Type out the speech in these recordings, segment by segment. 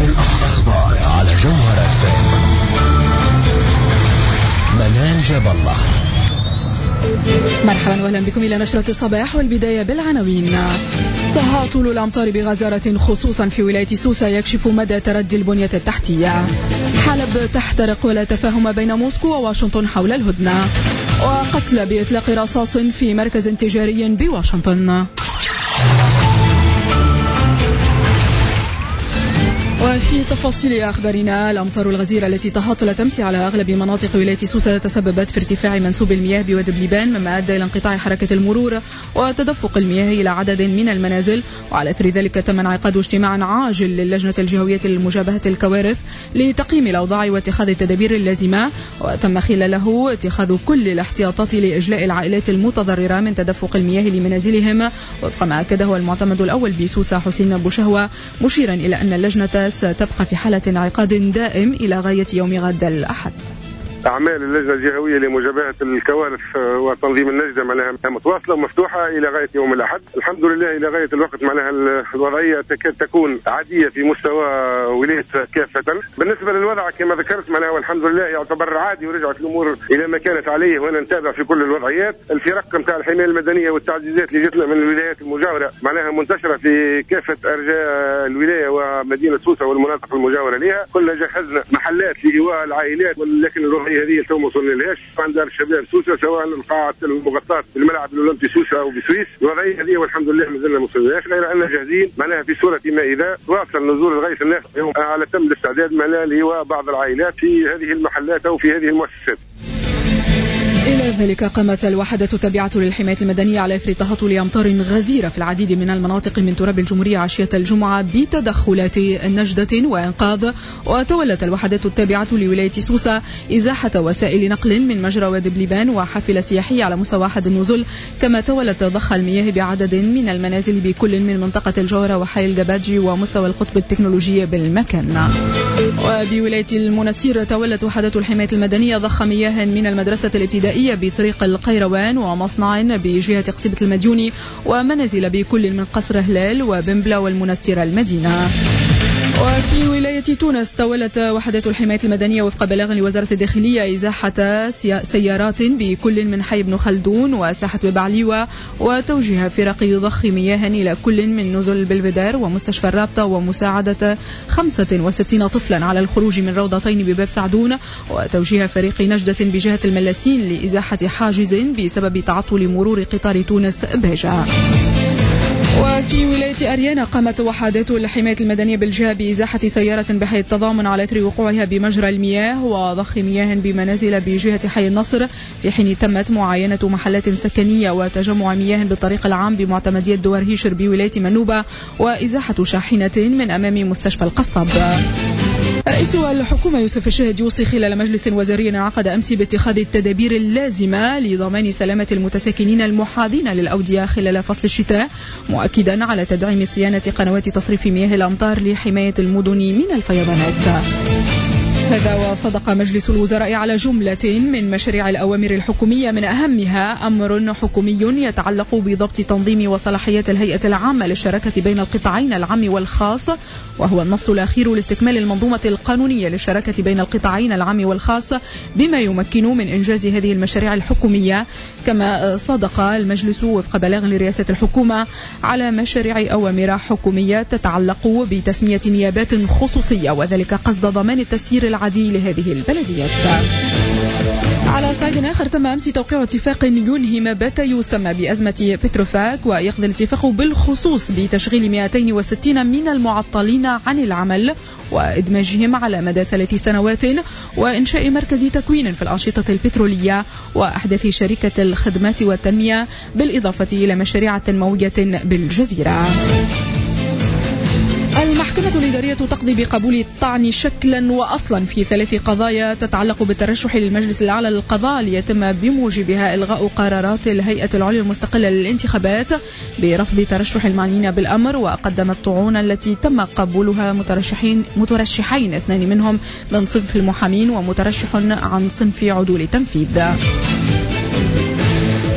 أخبار على جوهر FM. منال جاب الله. مرحبا واهلا بكم إلى نشرة الصباح، والبداية بالعناوين. تهاطل الأمطار بغزارة خصوصا في ولاية سوسة يكشف مدى تردي البنية التحتية. حلب تحترق ولا تفاهم بين موسكو وواشنطن حول الهدنة. وقتل بإطلاق رصاص في مركز تجاري بواشنطن. وفي تفاصيل أخبارنا، الأمطار الغزيرة التي تهاطلت أمس على أغلب مناطق ولاية سوسة تسببت في ارتفاع منسوب المياه بوادي بليبان، مما أدى إلى انقطاع حركة المرور وتدفق المياه إلى عدد من المنازل. وعلى أثر ذلك تم انعقاد اجتماع عاجل للجنة الجهوية لمجابهة الكوارث لتقييم الأوضاع واتخاذ التدابير اللازمة، وتم خلاله اتخاذ كل الاحتياطات لإجلاء العائلات المتضررة من تدفق المياه لمنازلهم، وفق ما أكده المعتمد الأول بسوسة حسين بوشهوة، مشيرا إلى أن اللجنة ستبقى في حالة انعقاد دائم إلى غاية يوم غد الأحد. أعمال اللجنة الجهوية لمجابهة الكوارث وتنظيم النجدة معناها متواصلة ومفتوحة إلى غاية يوم الأحد. الحمد لله إلى غاية الوقت معناها الوضعية تكاد تكون عادية في مستوى ولاية كافة. بالنسبة للوضع كما ذكرت معناها والحمد لله يعتبر عادي، ورجعت الأمور إلى ما كانت عليه، وأنا نتابع في كل الوضعيات. الفرق نتاع الحماية المدنية والتعزيزات اللي جتنا من الولايات المجاورة معناها منتشرة في كافة أرجاء الولاية ومدينة سوسة والمناطق المجاورة لها. كلنا جهزنا محلات لإيواء العائلات، ولكن الوضعية هذه تو ما وصلنا لهاش عند دار الشباب سوسة، سواء القاعة المغطاة بالملعب الأولمبي سوسة أو بسويس. الوضعية هذه والحمد لله ما زلنا موصلناش، غير أننا جاهزين معناها في صورة ما إذا واصل نزول الغيث الناس اليوم على تم الاستعداد معناها لإيواء بعض العائلات في هذه المحلات أو في هذه المؤسسات. إلى ذلك قامت الوحدة التابعة للحماية المدنية على إثر تهاطل أمطار غزيرة في العديد من المناطق من تراب الجمهورية عشية الجمعة بتدخلات نجدة وإنقاذ. وتولت الوحدة التابعة لولاية سوسة إزاحة وسائل نقل من مجرى وادي بليبان وحافلة سياحية على مستوى أحد النزل، كما تولت ضخ المياه بعدد من المنازل بكل من منطقة الجوهرة وحي الجباجي ومستوى القطب التكنولوجي بالمكان. وبولاية المنستير تولت وحدة الحماية المدنية ضخ مياه من المدرسة الابتدائية بطريق القيروان ومصنع بجهة قصيبة المديوني ومنازل بكل من قصر هلال وبنبلة والمنستير المدينة. وفي ولاية تونس تولت وحدة الحماية المدنية وفق بلاغ لوزارة الداخلية إزاحة سيارات بكل من حي بن خلدون وساحة ببعليوة، وتوجيه فرق ضخ مياه إلى كل من نزل البلفدار ومستشفى الرابطة، ومساعدة 65 طفلا على الخروج من روضتين بباب سعدون، وتوجيه فريق نجدة بجهة الملاسين لإزاحة حاجز بسبب تعطل مرور قطار تونس باجة. وفي ولاية أريانا قامت وحدات الحماية المدنية بالجهة بإزاحة سيارة بحي التضامن على إثر وقوعها بمجرى المياه وضخ مياه بمنازل بجهة حي النصر، في حين تمت معاينة محلات سكنية وتجمع مياه بالطريق العام بمعتمدية دوار هيشر بولاية منوبة، وإزاحة شاحنة من أمام مستشفى القصب. رئيس الحكومة يوسف الشاهد يوصي خلال مجلس وزاري انعقد أمس باتخاذ التدابير اللازمة لضمان سلامة المتساكنين المحاذين للأودية خلال فصل الشتاء، مؤكدا على تدعيم صيانة قنوات تصريف مياه الأمطار لحماية المدن من الفيضانات. هذا وصدق مجلس الوزراء على جملة من مشاريع الأوامر الحكومية، من أهمها أمر حكومي يتعلق بضبط تنظيم وصلاحيات الهيئة العامة للشراكة بين القطاعين العام والخاص، وهو النص الأخير لاستكمال المنظومة القانونية للشراكة بين القطاعين العام والخاص بما يمكن من إنجاز هذه المشاريع الحكومية. كما صدق المجلس وفق بلاغ لرئاسة الحكومة على مشاريع أوامر حكومية تتعلق بتسمية نيابات خصوصية، وذلك قصد ضمان التسيير العادي لهذه البلديات. على صعيد آخر تم أمس توقيع اتفاق ينهي ما بات يسمى بأزمة بتروفاك، ويقضي الاتفاق بالخصوص بتشغيل 260 من المعطلين عن العمل وإدماجهم على مدى 3 سنوات، وإنشاء مركز تكوين في الأنشطة البترولية، وأحداث شركة الخدمات والتنمية، بالإضافة إلى مشاريع تنموية بالجزيرة. المحكمة الإدارية تقضي بقبول الطعن شكلا وأصلا في 3 قضايا تتعلق بالترشح للمجلس الأعلى للقضاء، ليتم بموجبها إلغاء قرارات الهيئة العليا المستقلة للانتخابات برفض ترشح المعنيين بالأمر، وقدمت طعون التي تم قبولها مترشحين 2 منهم من صنف المحامين ومترشح عن صنف عدول التنفيذ. دوليا،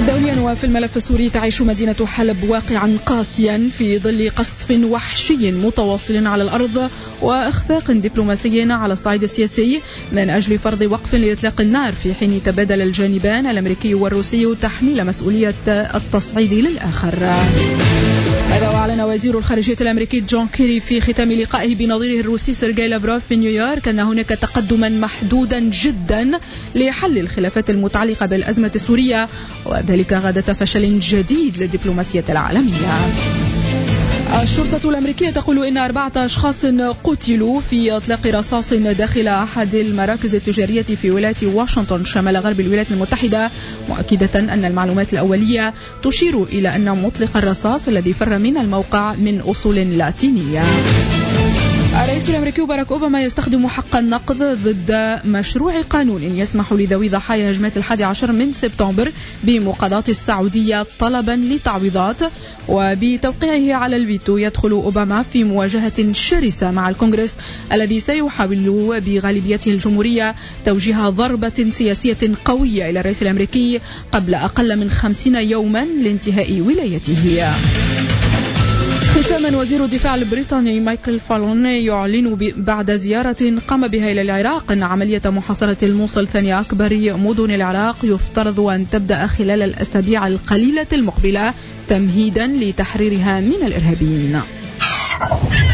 وفي الملف السوري تعيش مدينة حلب واقعا قاسيا في ظل قصف وحشي متواصل على الأرض وإخفاق دبلوماسي على الصعيد السياسي من أجل فرض وقف لإطلاق النار، في حين تبادل الجانبان الأمريكي والروسي تحميل مسؤولية التصعيد للآخر. هذا وأعلن وزير الخارجية الأمريكي جون كيري في ختام لقائه بنظيره الروسي سيرجي لافروف في نيويورك أن هناك تقدما محدودا جدا لحل الخلافات المتعلقة بالأزمة السورية، وذلك غادة فشل جديد للدبلوماسية العالمية. الشرطة الأمريكية تقول إن 4 أشخاص قتلوا في إطلاق رصاص داخل أحد المراكز التجارية في ولاية واشنطن شمال غرب الولايات المتحدة، مؤكدة أن المعلومات الأولية تشير إلى أن مطلق الرصاص الذي فر من الموقع من أصول لاتينية. الرئيس الأمريكي باراك أوباما يستخدم حق النقض ضد مشروع قانون يسمح لذوي ضحايا هجمات 11 من سبتمبر بمقاضاة السعودية طلبا لتعويضات، وبتوقيعه على الفيتو يدخل أوباما في مواجهة شرسة مع الكونغرس الذي سيحاول بغالبيته الجمهورية توجيه ضربة سياسية قوية إلى الرئيس الأمريكي قبل أقل من 50 يوما لانتهاء ولايته. ختاما، وزير الدفاع البريطاني مايكل فالون يعلن بعد زيارة قام بها إلى العراق أن عملية محاصرة الموصل ثاني أكبر مدن العراق يفترض أن تبدأ خلال الأسابيع القليلة المقبلة تمهيدا لتحريرها من الإرهابيين.